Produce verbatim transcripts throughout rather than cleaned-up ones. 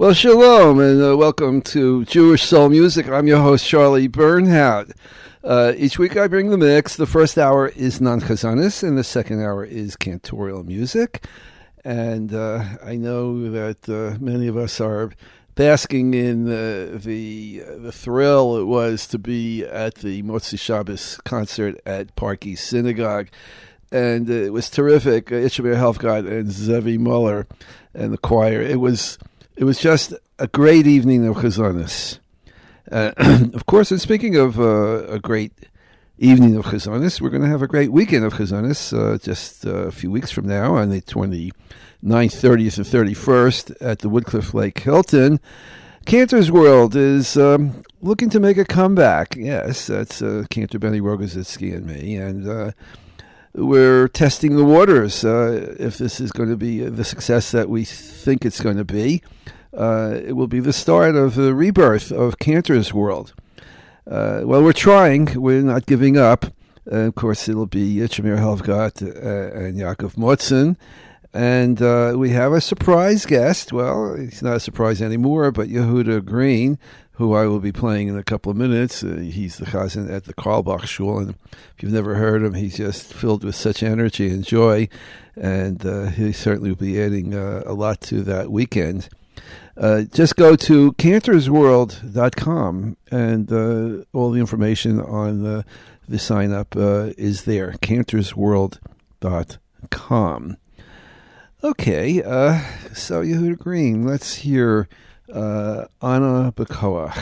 Well, shalom, and uh, welcome to Jewish Soul Music. I'm your host, Charlie Bernhardt. Uh, each week I bring the mix. The first hour is non-chazanis, and the second hour is cantorial music. And uh, I know that uh, many of us are basking in uh, the uh, the thrill it was to be at the Motzi Shabbos concert at Park East Synagogue. And uh, it was terrific. Uh, Itchamir Helfgott and Zevi Muller and the choir. It was... It was just a great evening of Chazanis. Uh, of course, and speaking of uh, a great evening of Chazanis, we're going to have a great weekend of Chazanis uh, just uh, a few weeks from now on the twenty-ninth, thirtieth, and thirty-first at the Woodcliff Lake Hilton. Cantor's World is um, looking to make a comeback. Yes, that's uh, Cantor Benny Rogozitsky and me, and uh, we're testing the waters uh, if this is going to be the success that we think it's going to be. Uh, it will be the start of the rebirth of Cantor's World. Uh, well, we're trying. We're not giving up. Uh, of course, it'll be Itchamir Helfgott uh, and Yaakov Motzen. And uh, we have a surprise guest. Well, he's not a surprise anymore, but Yehuda Green, who I will be playing in a couple of minutes. Uh, he's the chazan at the Karlbach Shul, and if you've never heard him, he's just filled with such energy and joy, and uh, he certainly will be adding uh, a lot to that weekend. Uh, just go to cantors world dot com, and uh, all the information on uh, the sign-up uh, is there, cantors world dot com. Okay, uh, so Yehuda Green, let's hear uh, Ana B'Koach.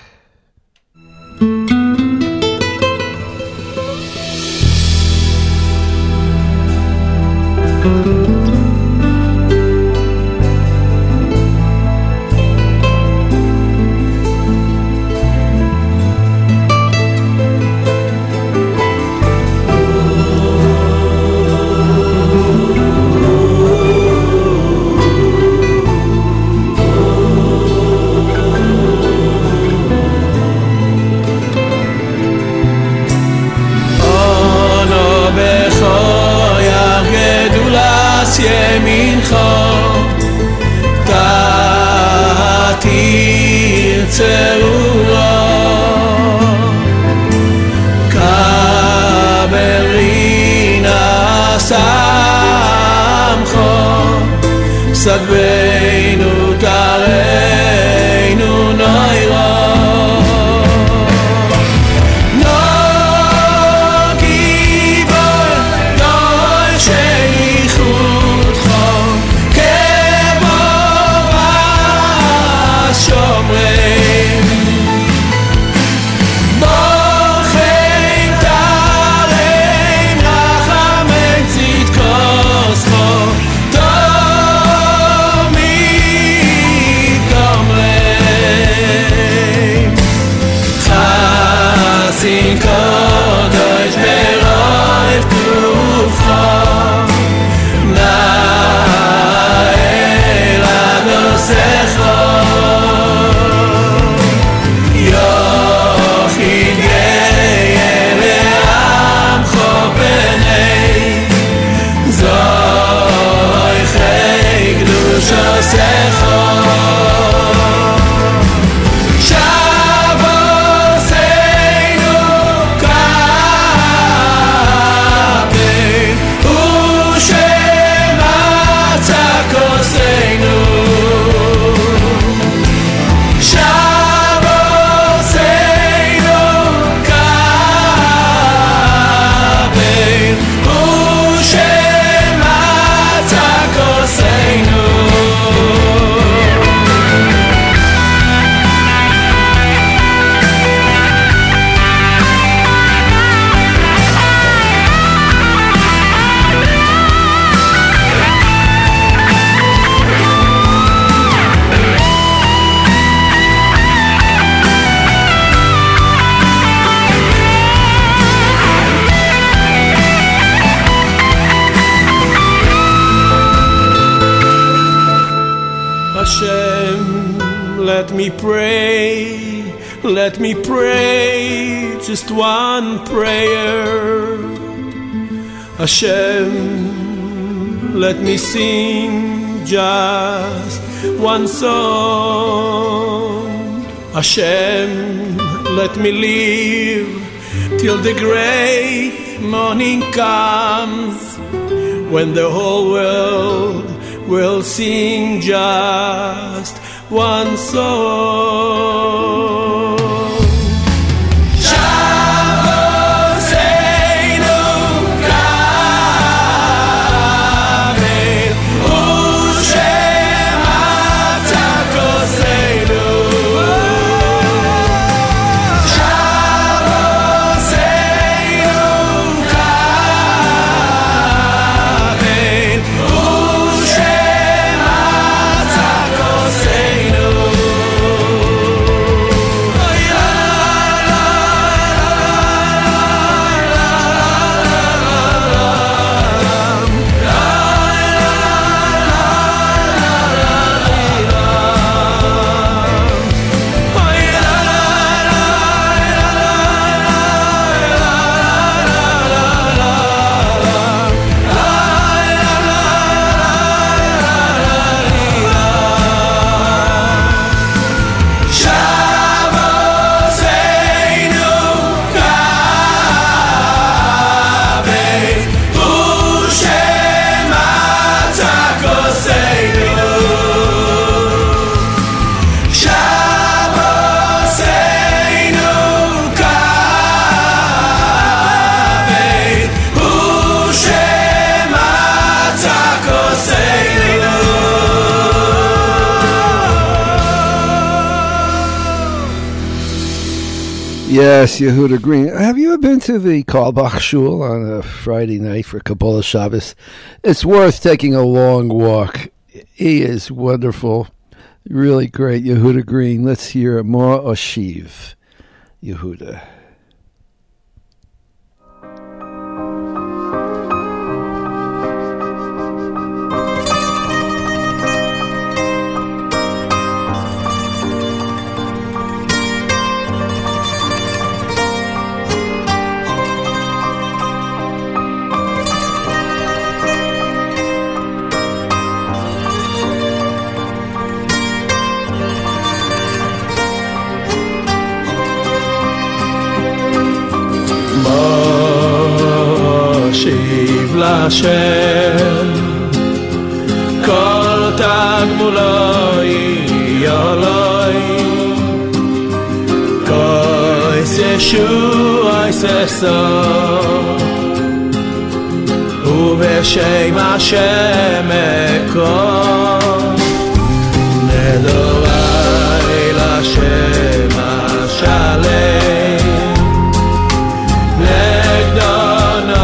Sadveinu tareinu noira No gibor no sheichutcha Kebo v'shomrein Bochem tarein rachamim tzidkoscha Sin kodosh beroif tufcha na'el adosecha yochid ge'er le'amcho b'nei zoichei k'dushosecha Let me pray, let me pray, just one prayer. Hashem, let me sing just one song. Hashem, let me live till the great morning comes, when the whole world will sing just one song. Yes, Yehuda Green. Have you ever been to the Carlebach Shul on a Friday night for Kabbalah Shabbos? It's worth taking a long walk. He is wonderful. Really great, Yehuda Green. Let's hear more Oshiv, Yehuda. Hashem, kol tagmuloi yoloi, koi se shuai se so, uveshem Hashem ekol, nedorai l'Hashem Hashalem, negdono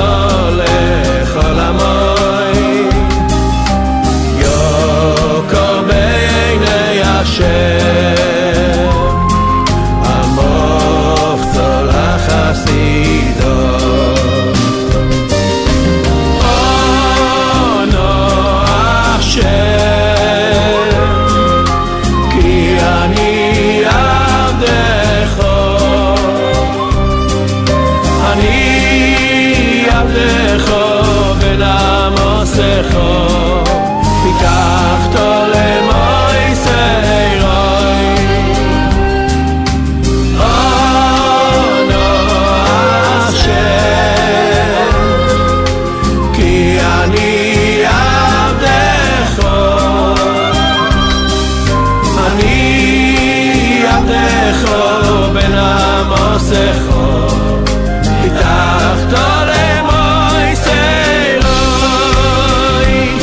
Itach tole moy seiroi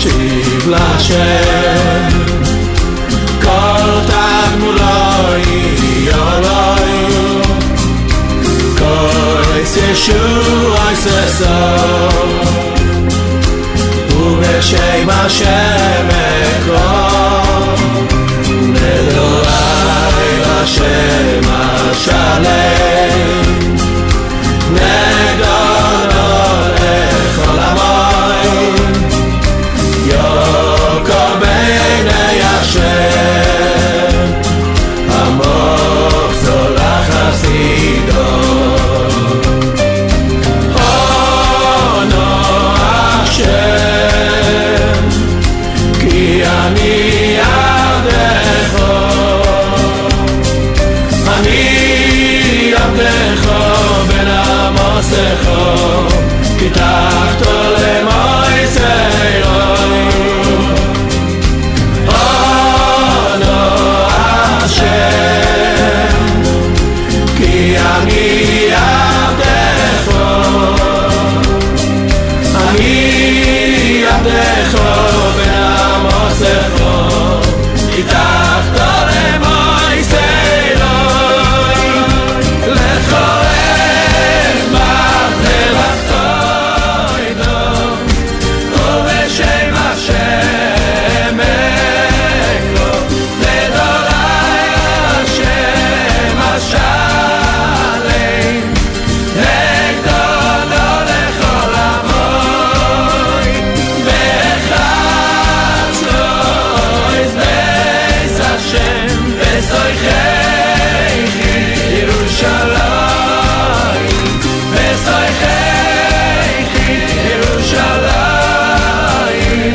להקשיב לשם כל תגמולוי יולוי כל ישוע יססו ובשם השם אקרא נדורי לשם השלם נגדנו לכל המים יוקר בעיני השם עמוק זולח חסידו הונו השם כי אני עבדך אני עבדך בן עמוסך כי תחתו למויסרו הונו השם כי אני עבדך אני עבדך בן עמוסך כי תחתו למויסרו לכל אצבע לבחתו ובשם השם אקרא לדורי השם השלם נגדנו לכל המוי וחץ לו את בית השם וסויכי ירושלים וסויכי ירושלים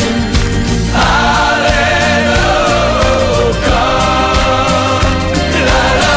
הללויה לה לה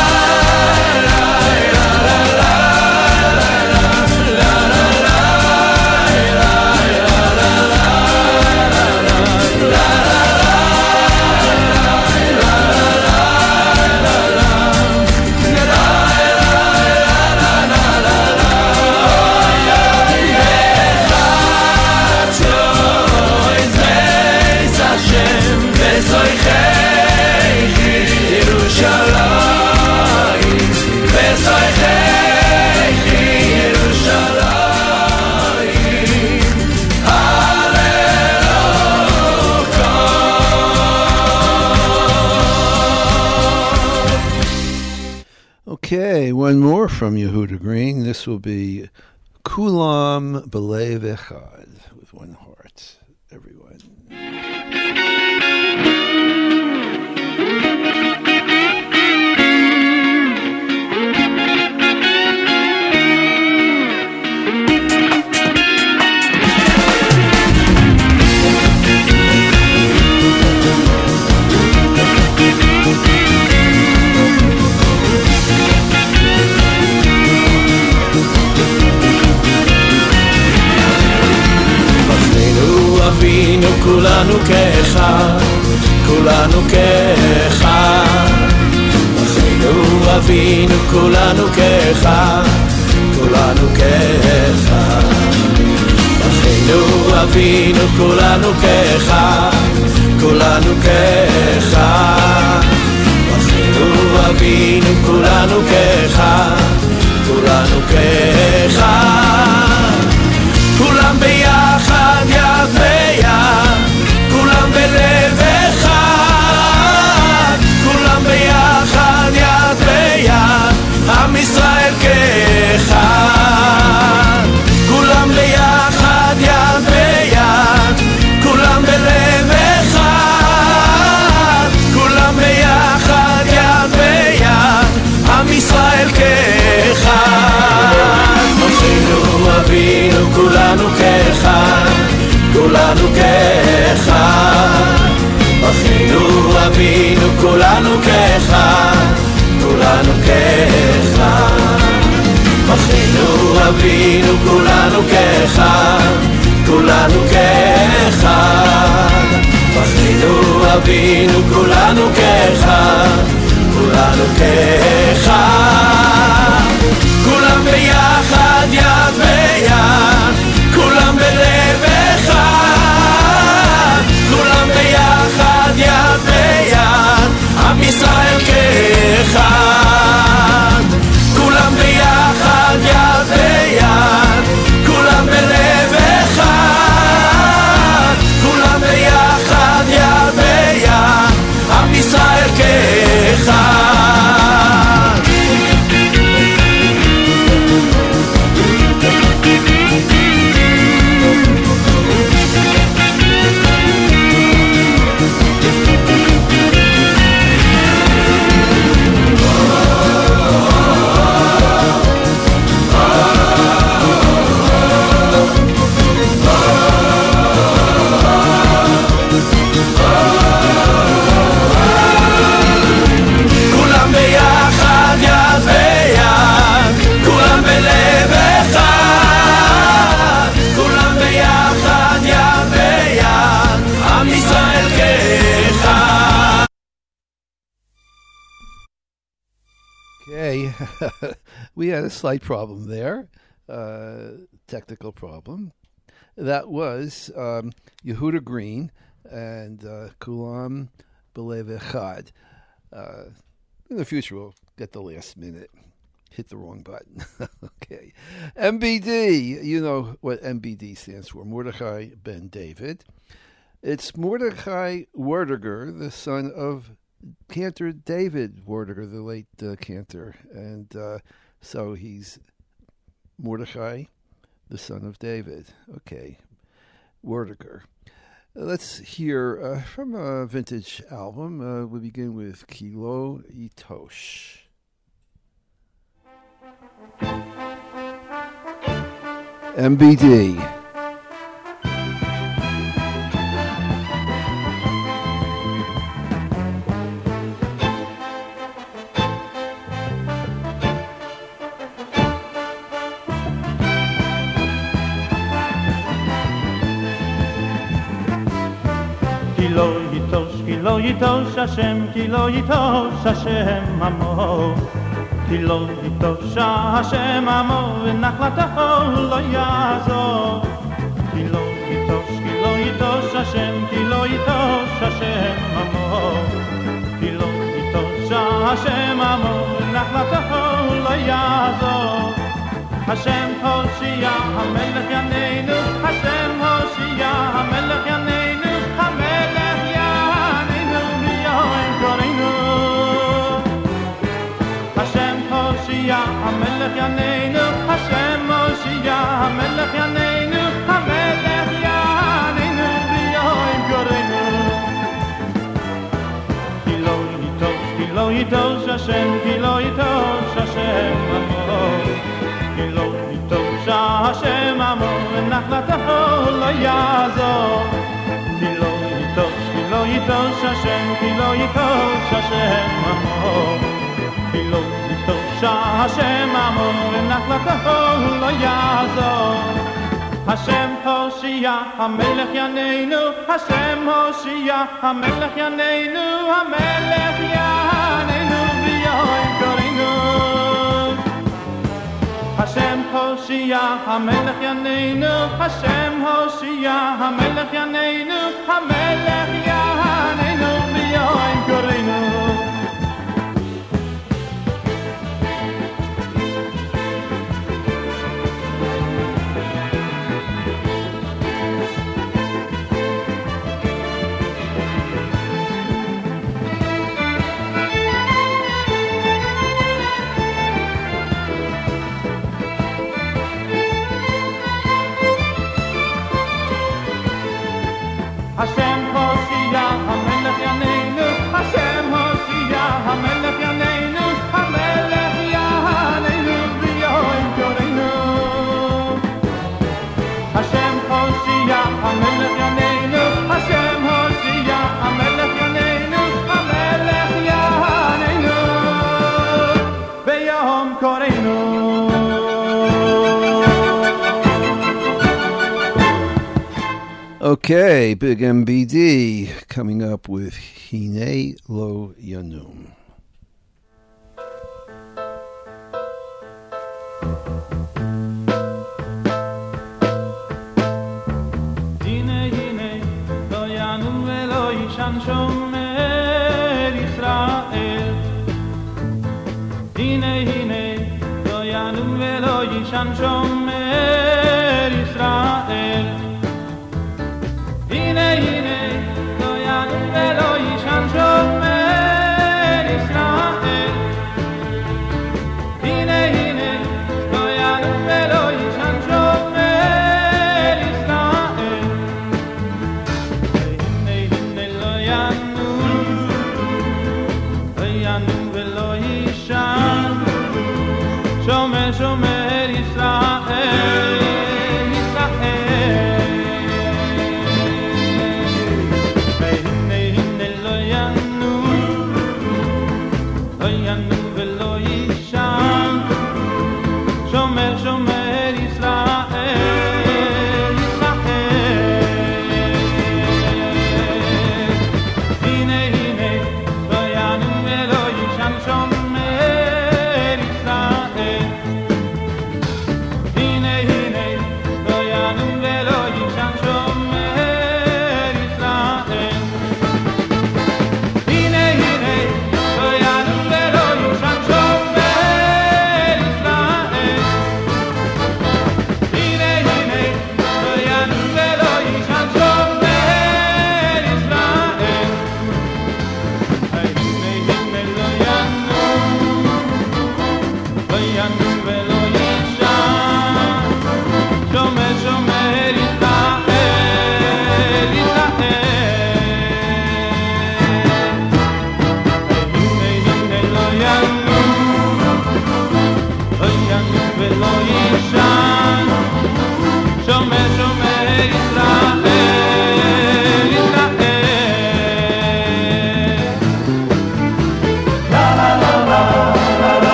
Okay, one more from Yehuda Green. This will be Kulam B'Lev Echad, with one heart, everyone. אבינו כולנו כאחד, כולנו כאחד. אחינו אבינו כולנו כאחד, כולנו כאחד. אחינו אבינו כולנו כאחד, כולנו כאחד. אחינו אבינו כולנו כאחד, כולנו כאחד. כולם ביחד יד ביד, כולם בלב אחד, כולם ביחד יד ביד, עם ישראל כאחד. כולם ביחד יד ביד, כולם בלב אחד, כולם ביחד יד ביד, עם ישראל כאחד. אחינו אבינו כולנו כאחד, כולנו כאחד. אחינו אבינו כולנו כאחד, כולנו כאחד. אחינו אבינו כולנו כאחד, כולנו כאחד. אחינו אבינו כולנו כאחד, כולנו כאחד. כולם ביחד יד ביד, כולם בלב אחד, Okay, we had a slight problem there, uh, technical problem. That was um, Yehuda Green and uh, Kulam Belev Echad. Uh, in the future, we'll get the last minute. Hit the wrong button. Okay. M B D, you know what M B D stands for, Mordechai Ben David. It's Mordechai Werdiger, the son of Cantor David Werdiger, the late uh, Cantor. And uh, so he's Mordechai, the son of David. Okay, Werdiger. Let's hear uh, from a vintage album. Uh, we begin with Kilo Itosh. M B D. Kilo Yitosh, Kilo Yitosh Hashem, Kilo Yitosh Hashem Amo. Kilo Yitosh Hashem Amo, v'nachlatacho lo yazor. Kilo Yitosh, Kilo Yitosh Hashem, Kilo Yitosh Hashem Amo. Kilo Yitosh Hashem Amo, v'nachlatacho lo yazor. Hashem Hoshia, HaMelech Yaneinu, Hashem Hoshia, HaMelech Yaneinu, HaMelech Yaneinu, B'yoim Koreinu. Hashem Hoshia, HaMelech Yaneinu, Hashem Hoshia, HaMelech Yaneinu, HaMelech Yaneinu, B'yoim Koreinu. Kilo Yitosh, Kilo Yitosh Hashem, Kilo Yitosh Hashem Amo. Kilo Yitosh Hashem Amo, v'nachlatacho lo yazor. Kilo Yitosh, Kilo Yitosh Hashem, Kilo Yitosh Hashem Amo. Kilo Yitosh Hashem Amo, v'nachlatacho lo yazor. Hashem Hoshia, HaMelech Yaneinu, Hashem Hoshia, HaMelech Yaneinu, HaMelech Yaneinu, B'yoim Koreinu. Hashem Hoshia, HaMelech Yaneinu, Hashem Hoshia, HaMelech Yaneinu, HaMelech Yaneinu, B'yoim Koreinu. Hashem Hoshia, HaMelech Yaneinu, Hashem Hoshia, HaMelech Yaneinu, HaMelech Yaneinu, B'yoim Koreinu. Hashem Hoshia, HaMelech Yaneinu, Hashem Hoshia, HaMelech Yaneinu, HaMelech Yaneinu, B'yoim Koreinu. Okay, Big M B D coming up with Hine Lo Yanum. Hine Hine Lo Yanum Velo Yishan Shomer Yisrael. Hine Hine Lo Yanum Velo Yishan Shomer Yisrael. Hine hine lo yanum velo yishan shomer Yisrael. Hine hine lo yanum velo yishan shomer Yisrael. Hine hine lo yanum, lo yanum velo yishan shomer shomer Yisrael.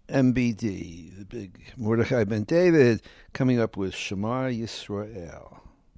M B D, the big Mordechai Ben David, coming up with Shema Yisrael.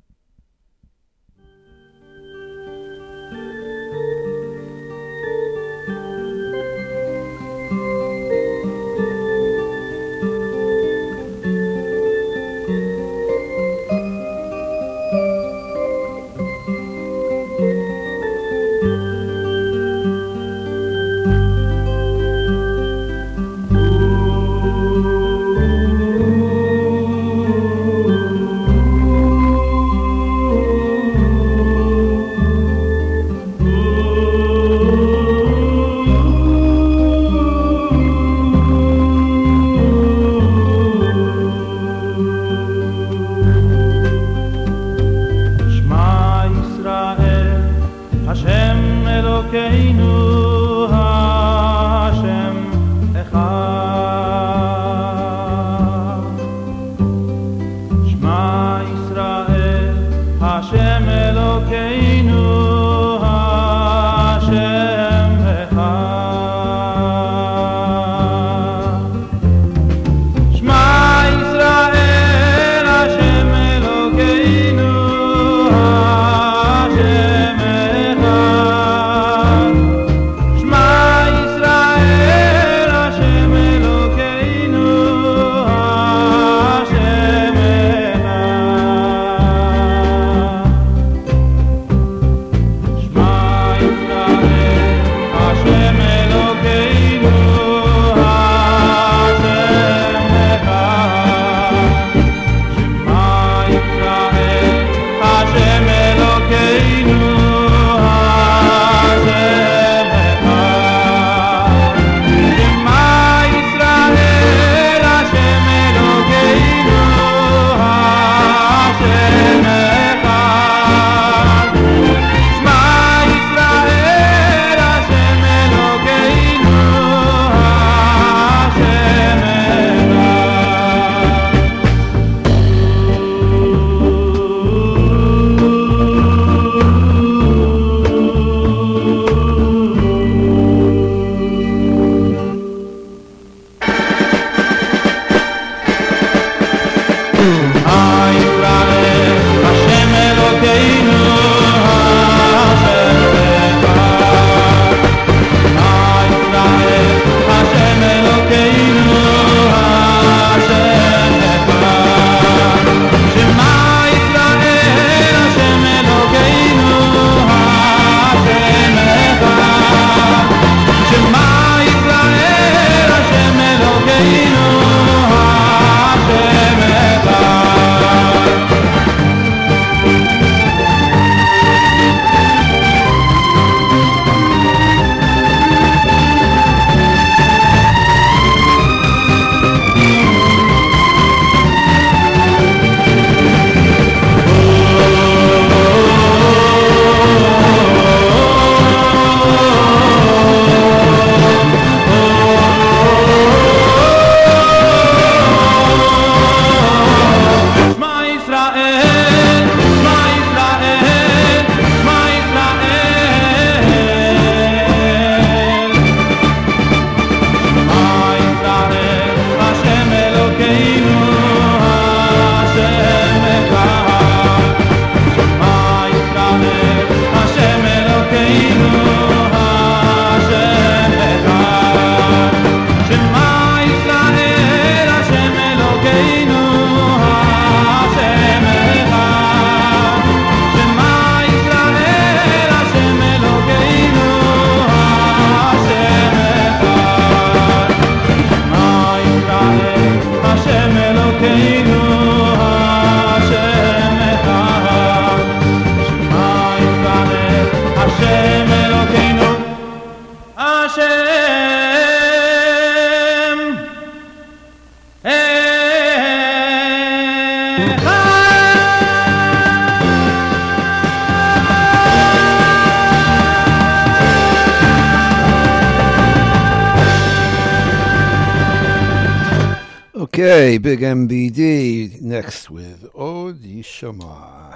Okay, big M B D next with Od Yishama.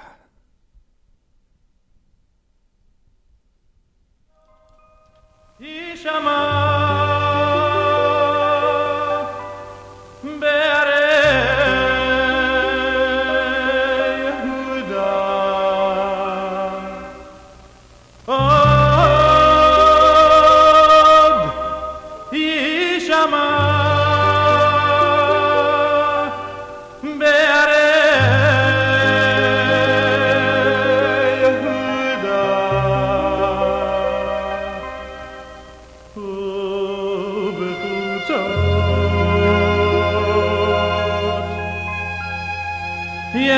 Yishama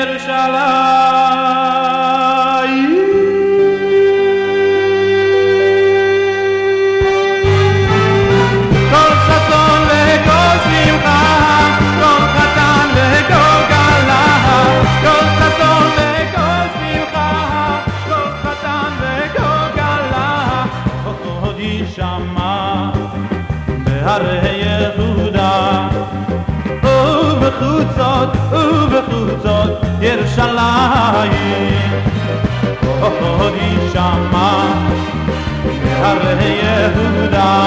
בחוצות ובחוצות ירושלים עוד יישמע בהרי יהודה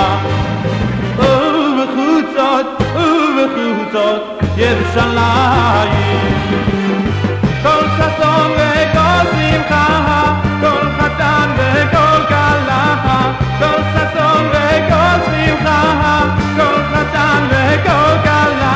ובחוצות ובחוצות ירושלים כל ששון וכל שמחה כל חתן וכל כלה כל ששון וכל שמחה כל חתן וכל כלה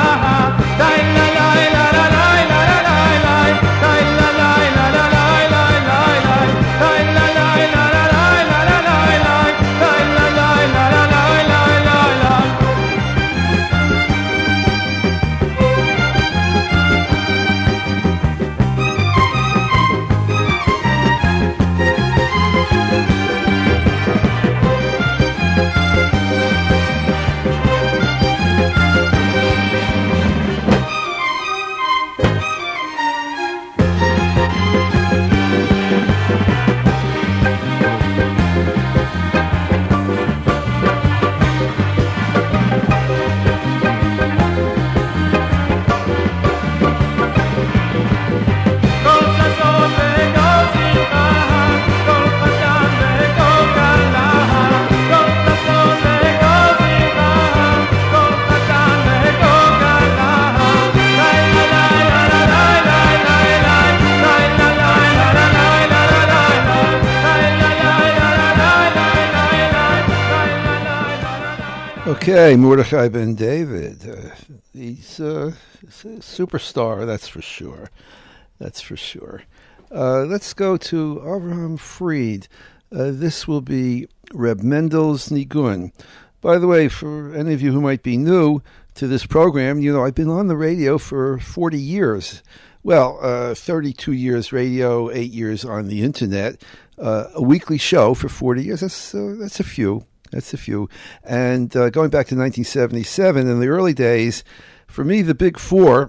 Okay, Mordechai Ben David. Uh, he's uh, a superstar, that's for sure. That's for sure. Uh, let's go to Avraham Fried. Uh, this will be Reb Mendel's Nigun. By the way, for any of you who might be new to this program, you know, I've been on the radio for forty years. Well, uh, thirty-two years radio, eight years on the internet. Uh, a weekly show for forty years, that's, uh, that's a few. That's a few. And uh, going back to nineteen seventy-seven, in the early days, for me, the big four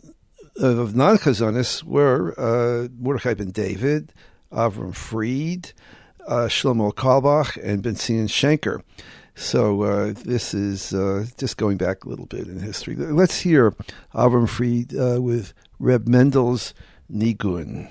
of non-Chazonis were uh, Mordechai Ben David, Avram Fried, uh, Shlomo Kalbach, and Ben Zion Shenker. So uh, this is uh, just going back a little bit in history. Let's hear Avram Fried uh, with Reb Mendel's Nigun.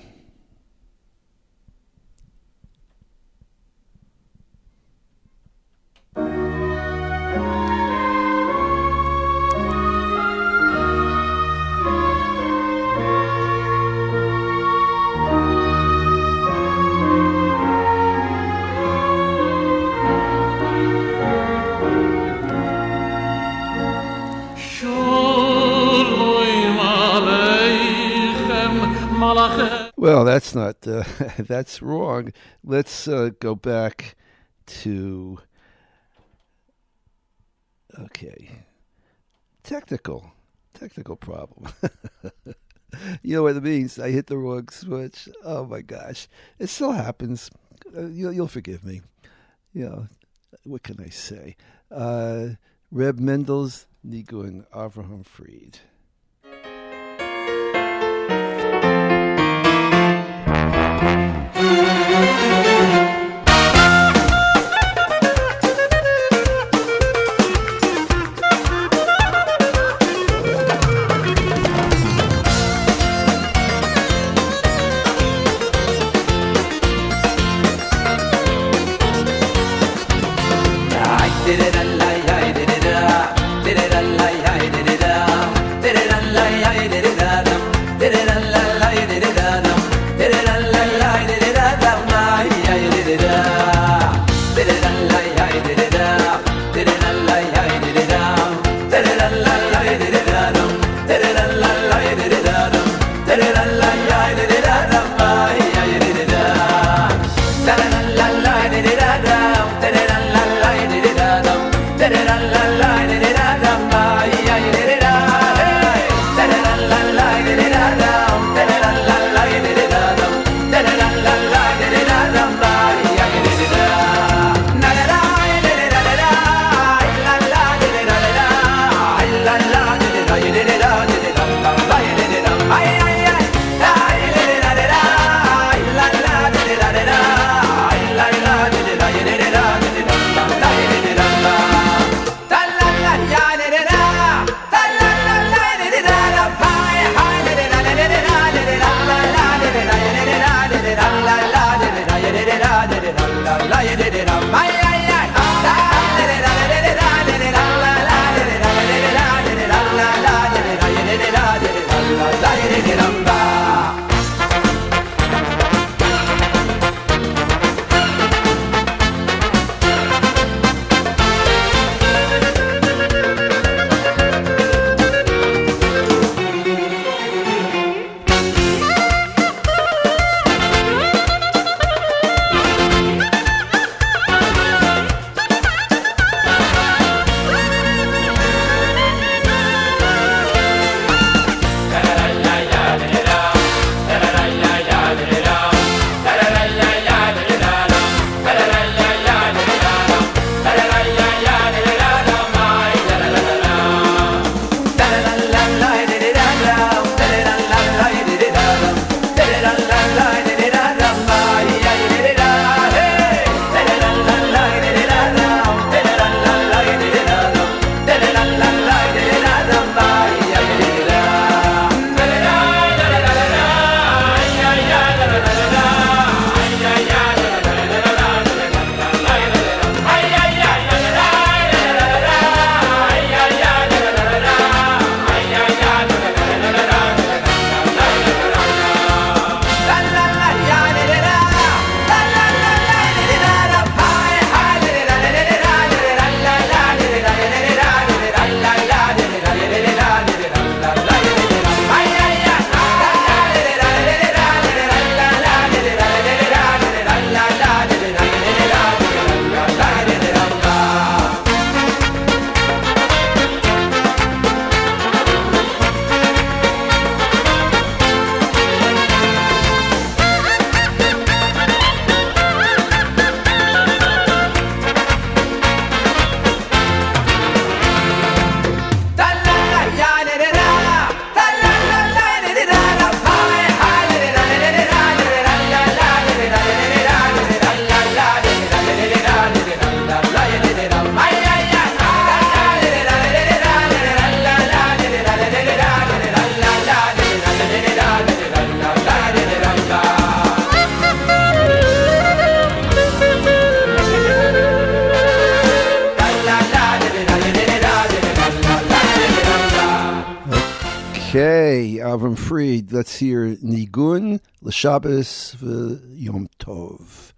Well, that's not, uh, that's wrong. Let's uh, go back to, okay, technical, technical problem. You know what it means? I hit the wrong switch. Oh my gosh. It still happens. Uh, you'll, you'll forgive me. You know, what can I say? Uh, Reb Mendel's Nigun, Avraham Fried. Did it Okay, Avram Fried. Let's hear Nigun L'Shabbos V'Yom Tov.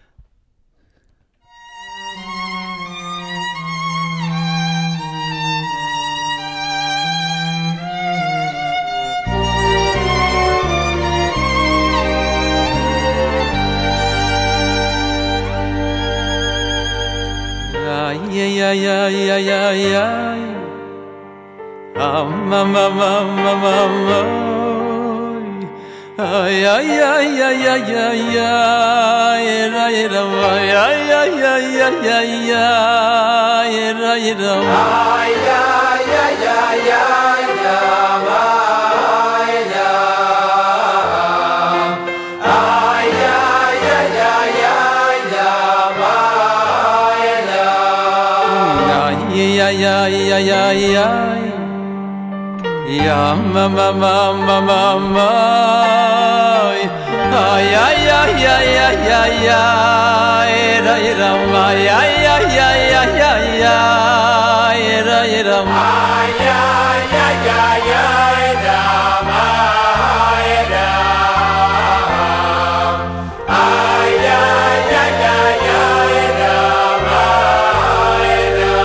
Ay, ay, ay, ay, ay, ay. Um, um, um, um, um, um, ay, ay, ay, ay, ay, ay, ay, ay, ay, ay, ay, ay, ay, ay, ay, ay, ay, ay, ay. Ya ma ma ma ma ma ma ay ay ay ay ay ay ay ra ra ma ay ay ay ay ay ay ay ra ra ma ay ay ay ay ay ra ma ay ra ay ay ay ay ay ra ma ay ra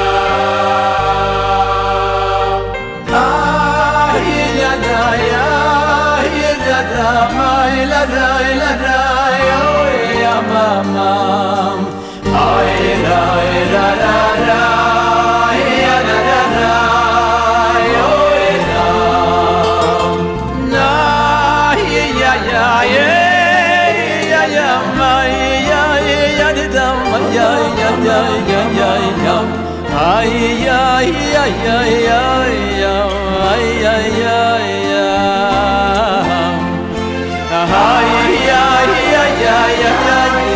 la la la la oh yeah mama ay la la la la ya la la la oh yeah na ya ya ya ya ma ya ya da ma ya ya ya ya ya ya ay ya ya ya ya ya ay ya ya ya ay ay ay ay ay ay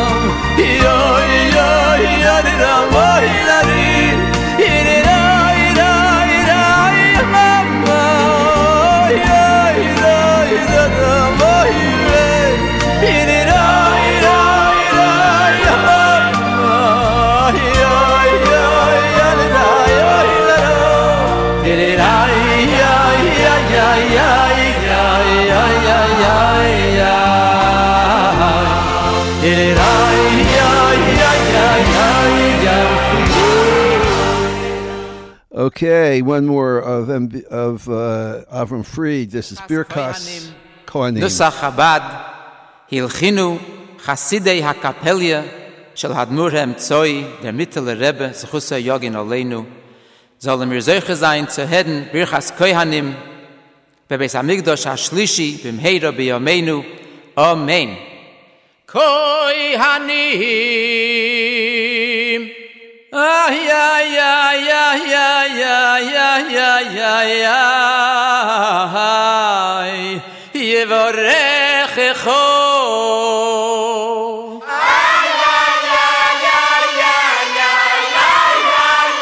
Yo, yo, yo, yo, yo, yo, yo, yo, yo, yo, yo, yo, Okay, one more of M- of uh, Avram Fried. This is Birkas Kohanim. Nusach Chabad Hilchinu Chasidei HaKapelya Shel Hadmur HaMtzoi der Mittler Rebbe Zechusa Yogin Aleinu sollen wir solche sein zu heden Birkas Kohanim bebeis Hamikdash HaShlishi b'mheira b'yameinu Amen. Kohanim Ay, ay, ay, ay, ay, ay, ay, ay, ay, ay, Yevorechecho. Ay, ay, ay, ay, ay, ay, ay,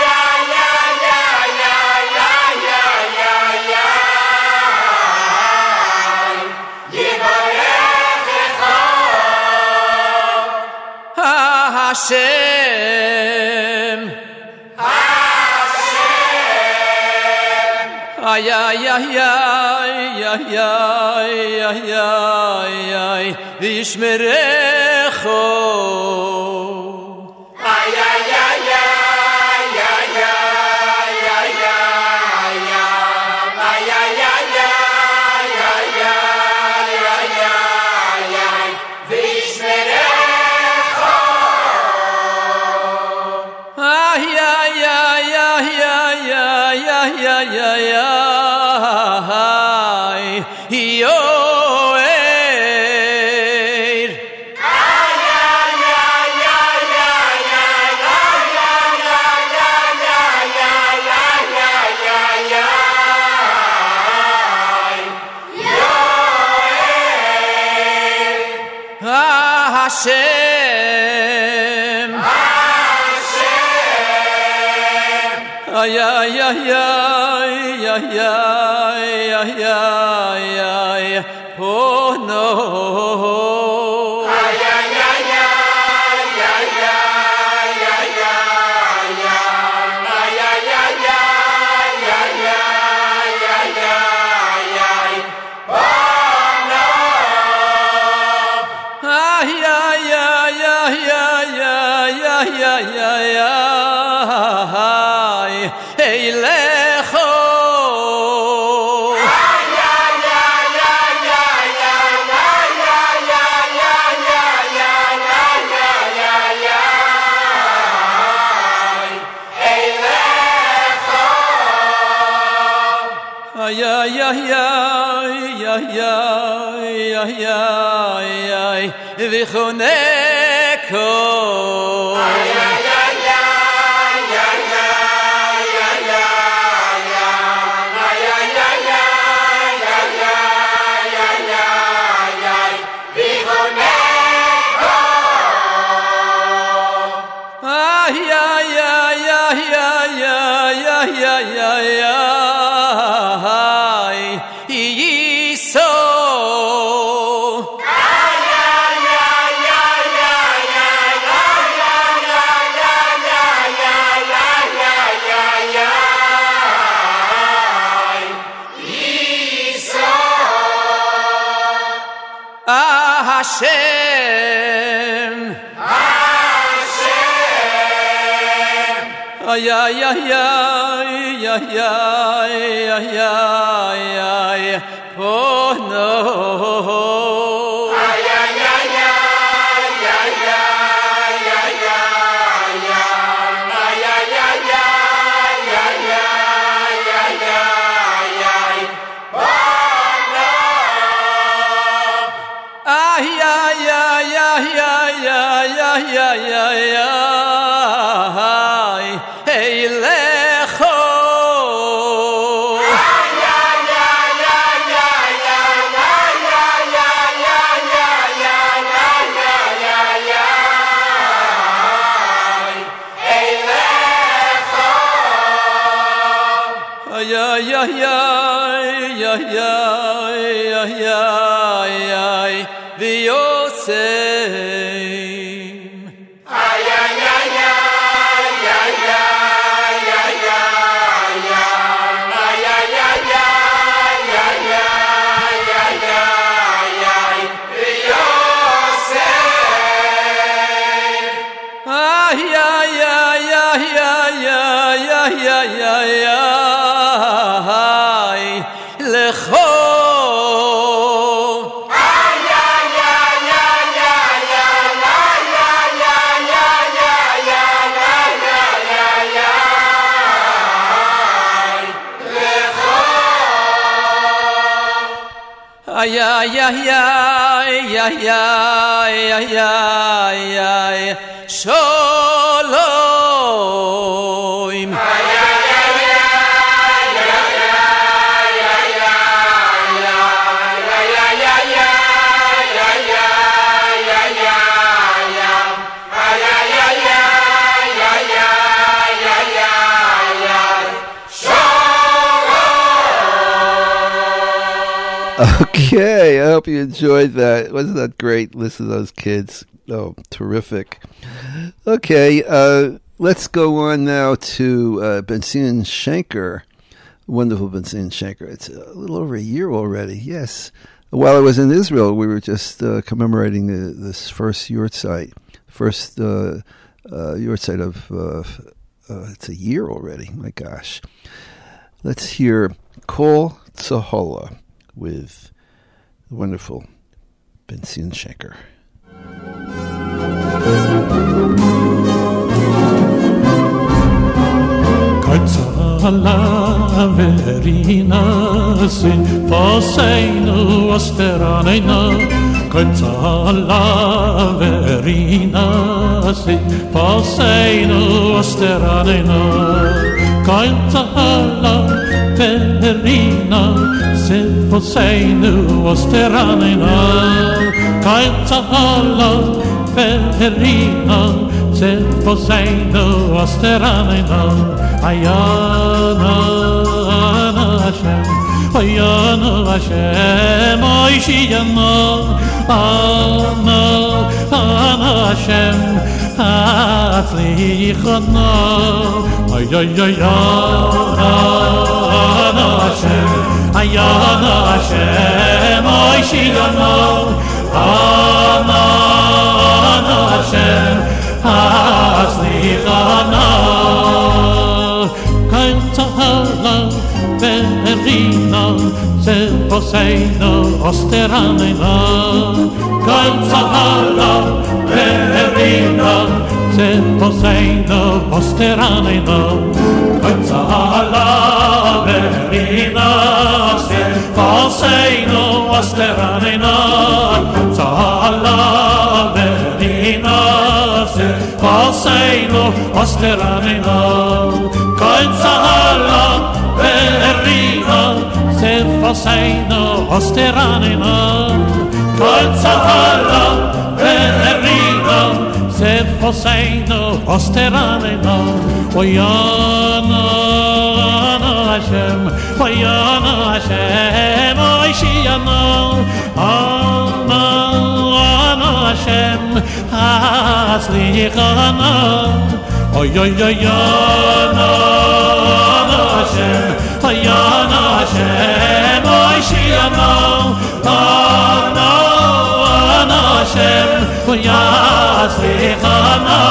ay, ay, ay, Yevorechecho. Hashem. Ay, ay, ay, ay, ay, ay, ay, ay, ay, Vishmerecho. Ay, ay, ay, ay, ay, ay, ay, ay, ay, ay, ay, ay, Vishmerecho. Ay, ay, ay, ay, ay, ay, ay, ay, ay, ay. Hashem, Hashem, ay, ay, ay, ay, ay, ay, ay, ay, ay, oh no, ay, ay, ay, ay, ay, ay, ay, ay, ay, Vichoneko. Ay, ay, ay, ay, ay, ay, ay, ay, ay, ay, ay, Vichoneko. Ay, ay, ay, ay, ay, ay, ay, ay, ay, Hashem, Hashem, ay, ay, ay, ay, ay, ay, ay, ay, oh no, ay, ay, ay, ay, ay, ay, ay, ay, ay, ay, ay. ya ya ya ya ya ya lecho ay ay ay ay ay ay ay ay shalom ay ay ay Okay, I hope you enjoyed that. Wasn't that great? Listen to those kids. Oh, terrific. Okay, uh, let's go on now to uh, Benzion Shanker. Wonderful Benzion Shanker. It's a little over a year already, yes. While I was in Israel, we were just uh, commemorating the, this first yurtzeit. First uh, uh, yurtzeit of, uh, uh, it's a year already, my gosh. Let's hear Kol Tzahola with the wonderful Benzion Shanker. Katzala verina sin foseinu osteranena Katzala verina sin foseinu osteranena Katzala verina sin foseinu osteranena Katzala verina sin foseinu osteranena Ayana Hashem, Ayana Hashem, Oishiyana, Ana, Ana Hashem, Atzlichana, Ayayayana Hashem, Ayana Hashem, Oishiyana, Ana, Ana Hashem, Atzlichana. Kaitzahala verina se poseino osteranena Kaitzahala verina se poseino osteranena Kaitzahala verina se poseino osteranena Kaitzahala verina se poseino osteranena Kaitzahala verina se poseino osteranena Kaitzahala verina se poseino osteranena Oyana Hashem Oyana Hashem Oishiyana Ana Ana Hashem Atzlichana Oy oy oy yana Hashem, yana Hashem, oy shiyana, ana ana Hashem, yatzlichana.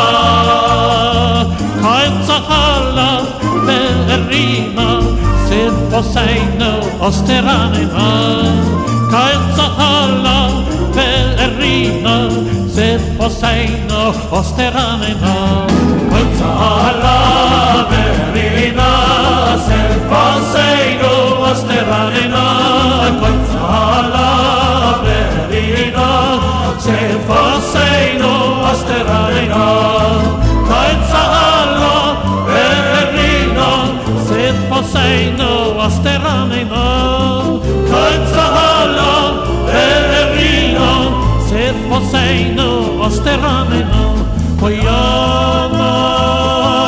Kaitzahala verina, sin poseino osteranena. Kaitzahala verina, sin poseino osteranena. Kaitzahala verina, sin poseino osteranena. Kaitzahala verina, sin poseino osteranena. Kaitzahala verina, sin poseino osteranena. Kaitzahala verina, sin poseino osteranena. Oyana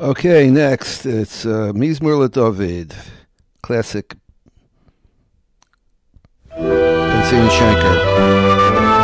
Okay, next it's uh, Mizmor LeDavid, classic. Ben-Zion Shanker.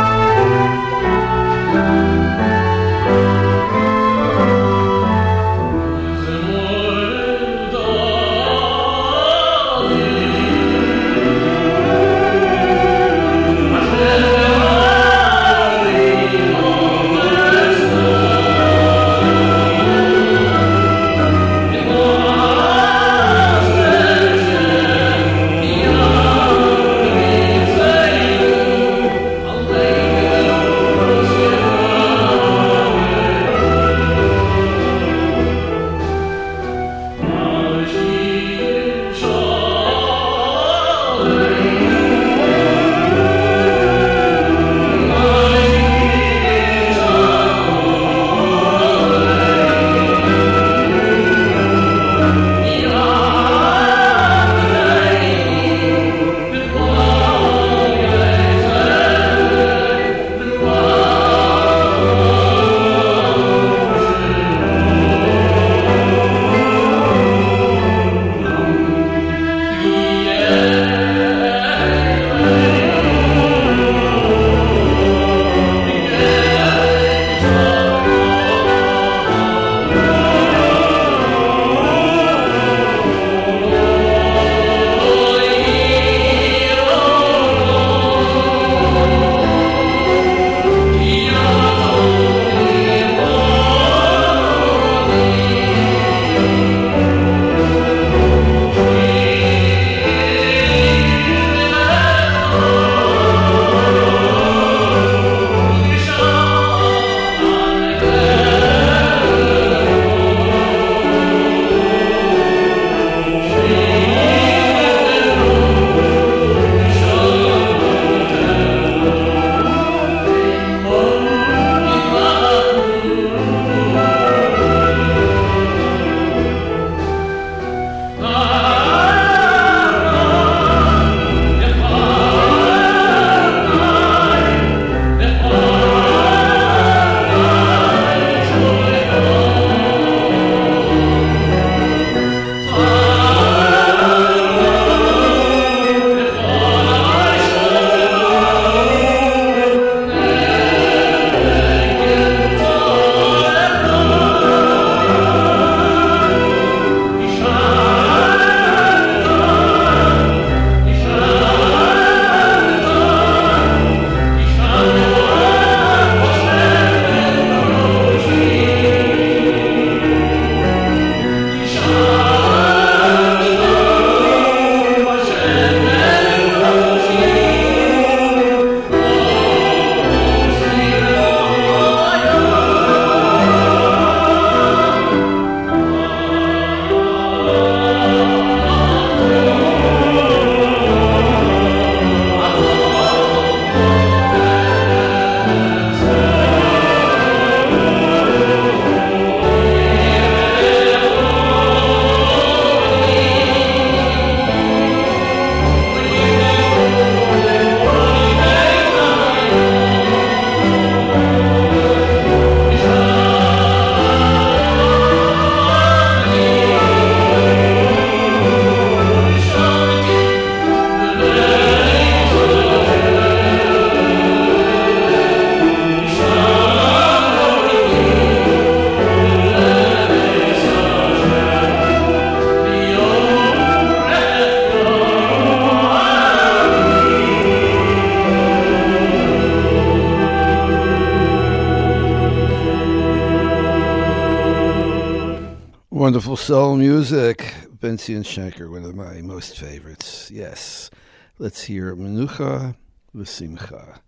Wonderful soul music. Ben-Zion Shanker, one of my most favorites. Yes. Let's hear Menucha V'Simcha.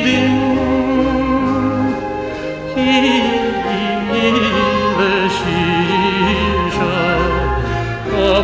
She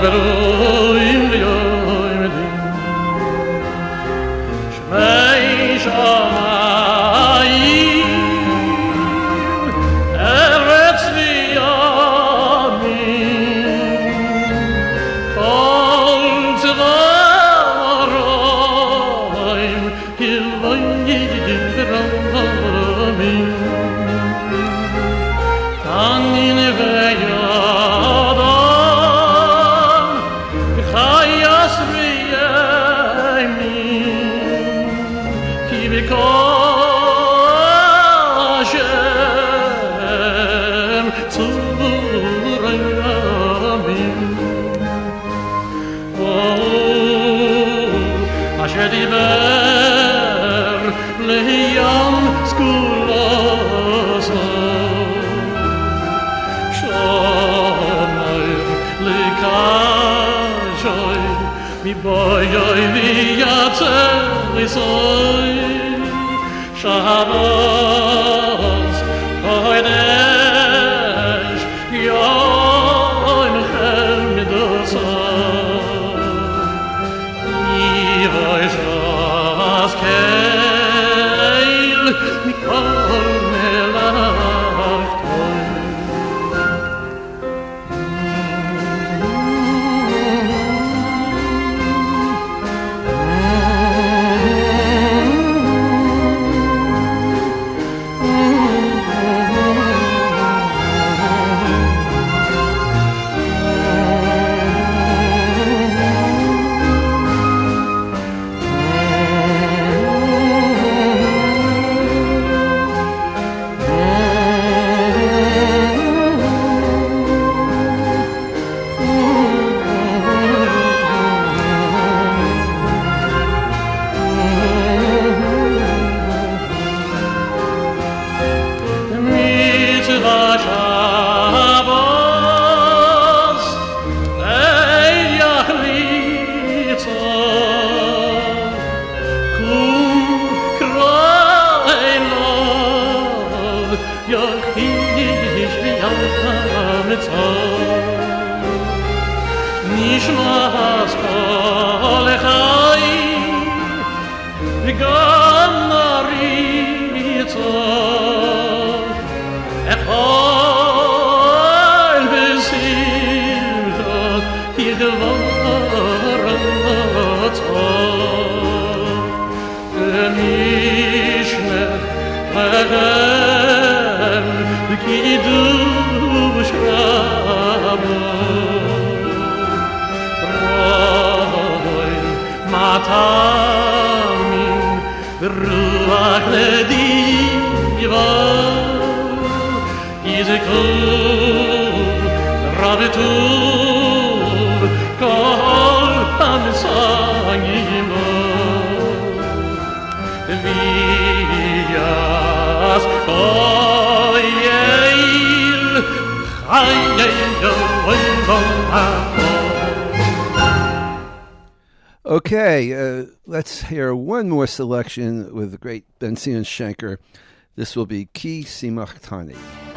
Okay, uh, let's hear one more selection with the great Ben-Zion Shenker. This will be Ki Simachtani.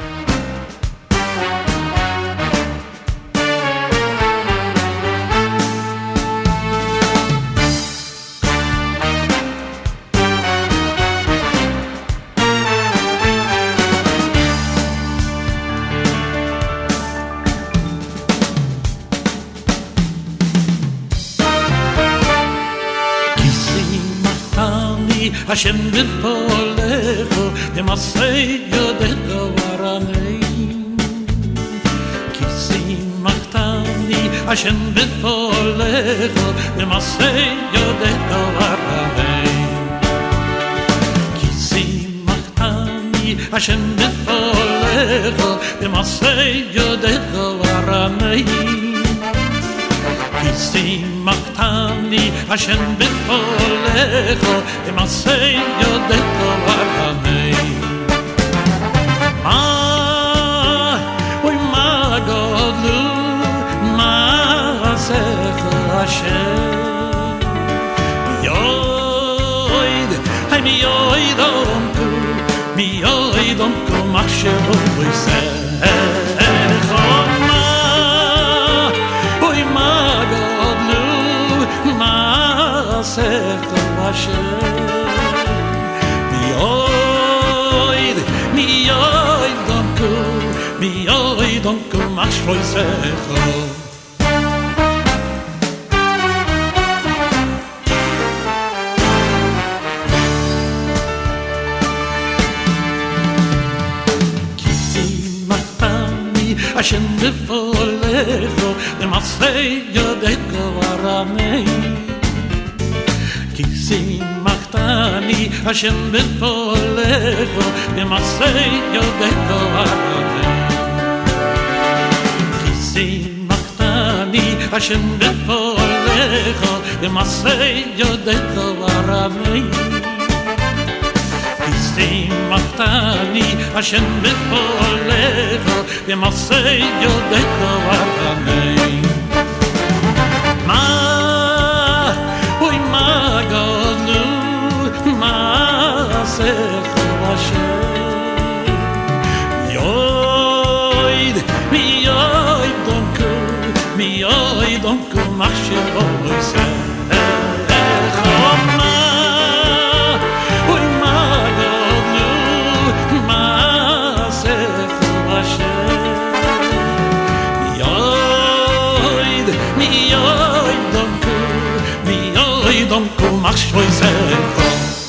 Hashem b'folecho b'masei yodecho v'arameim Kisi machtani Hashem b'folecho b'masei yodecho v'arameim Kisi machtani Hashem b'folecho b'masei yodecho v'arameim Kisi machtani Hashem b'folecho b'masei yodecho v'arameim Ma, oy ma godlu ma'asecha Hashem Yoid, hay mi yoidom ku mi yoidom ku machshevo v'yisecho Ma, oy ma mi oid mi oid danku mi oid danku mach shloisecho Hashem befolecho dem asay yodeko aramei Kisi machtani Hashem befolecho dem asay yodeko aramei Kisi machtani Hashem befolecho dem asay yodeko aramei Kisi machtani Hashem befolecho dem asay yodeko aramei Ma oy ma godlu ma secho Hashem yoid mi yoid donku mi yoid donku machshevo iseh Donku mach shloisecho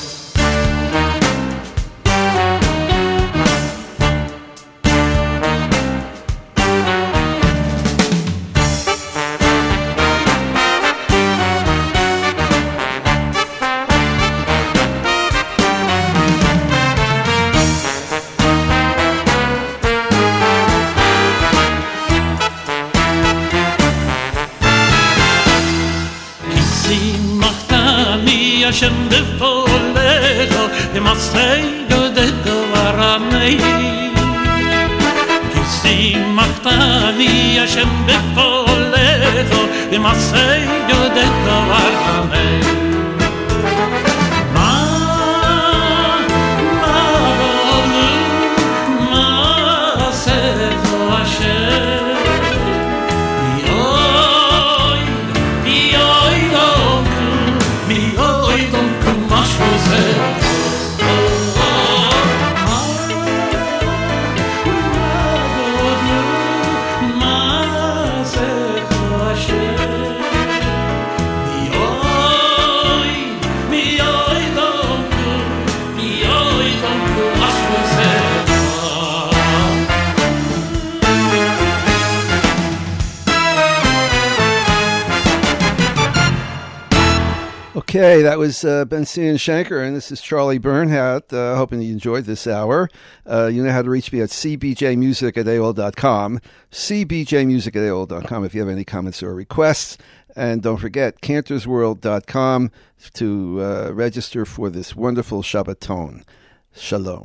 Hashem befolecho dem asay yodeko aramei Kisi machtani Hashem befolecho dem asay yodeko aramei Ma ma golu ma secho Hashem yoy yoy donku mi yoy donku mach shloisecho Okay, that was uh, Ben-Zion Shanker, and this is Charlie Bernhardt, uh, hoping you enjoyed this hour. Uh, you know how to reach me at c b j music at a o l dot com, c b j music at a o l dot com if you have any comments or requests. And don't forget, cantors world dot com to uh, register for this wonderful Shabbaton. Shalom.